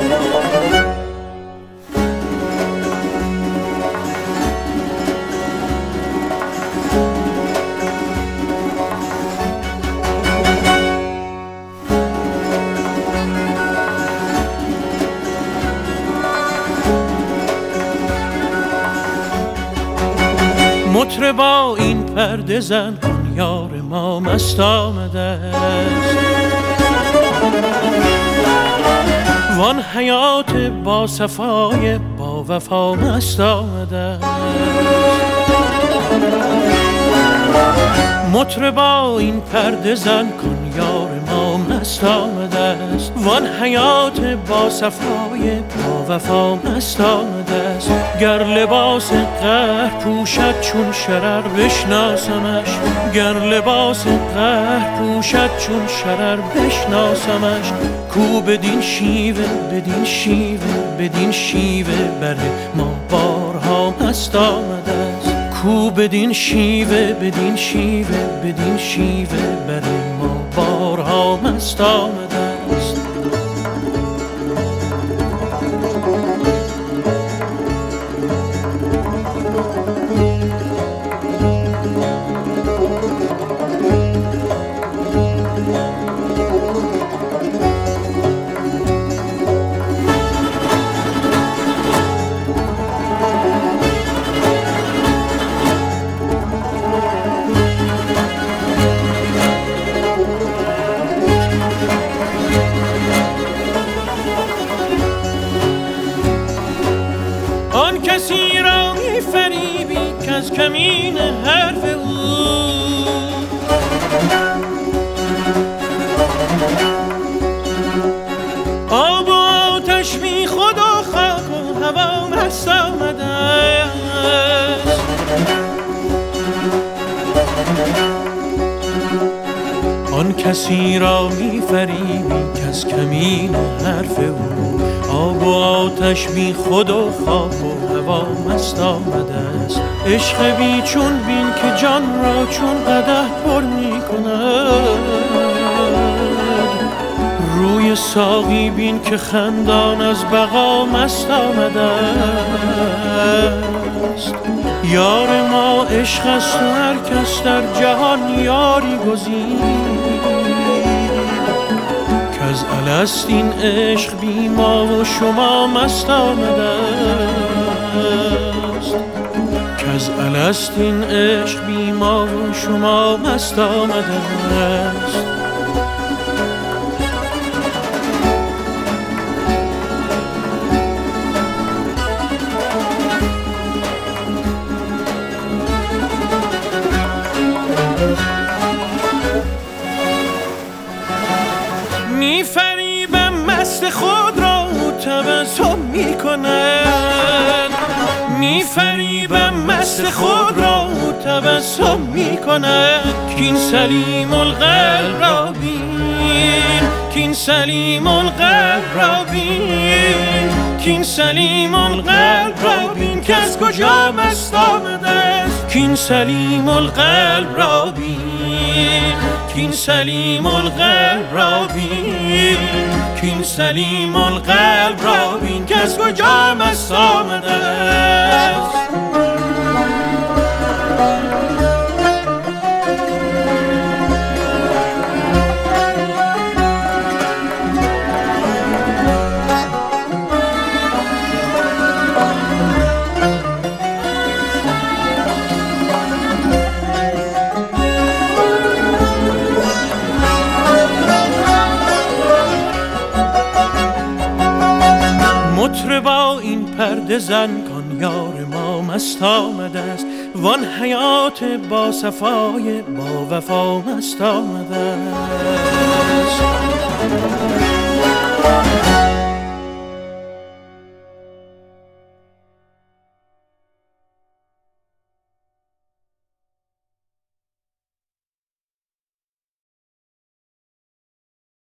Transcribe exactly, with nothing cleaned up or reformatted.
مطربا این پرده زن کن، یار ما مست آمده است. وان حیات با صفای با وفا مست آمده است. مطربا این پرده زن کن، یار ما مست آمده است. وان حیات با صفای با وفا مست آمده است. گر لباس قهر پوشد چون شرر بشناسمش، گر لباس قهر پوشد چون شرر بشناسمش. کو بدین شیوه بدین شیوه بدین شیوه بر ما بارها مست آمده است. کو بدین شیوه بدین شیوه بدین شیوه بر ما بارها مست آمده است. آن کسی را می فریبی که از کمین حرف او آب و آتش بی خود و خاک و هوا مست آمده است. آن کسی را می فریبی که از کمین حرف او آب و آتش بی خود و خاک و هوا مست آمده است. عشق بی چون بین که جان را چون قدح پر می کند. روی ساقی بین که خندان از بقا مست آمده است. یار ما عشق است و هر کس در جهان یاری گزید. از الست این عشق بی ما و شما مست آمده است. کز الست این عشق بی ما و شما مست آمده است. می‌فریبم مست خود را تبسم می‌کند. می‌فریبم مست خود را تبسم می‌کند. کین سلیم القلب را بین، کین سلیم القلب را بین، کین سلیم القلب را بین که از کجا مست آمده است. کین سلیم القلب را بین، کین سلیم القلب را بین، کین سلیم القلب را بین که از کجا مست آمده است. مطربا این پرده زن کن، یار ما مست آمده است. وان حیات با صفای با وفا مست آمده است.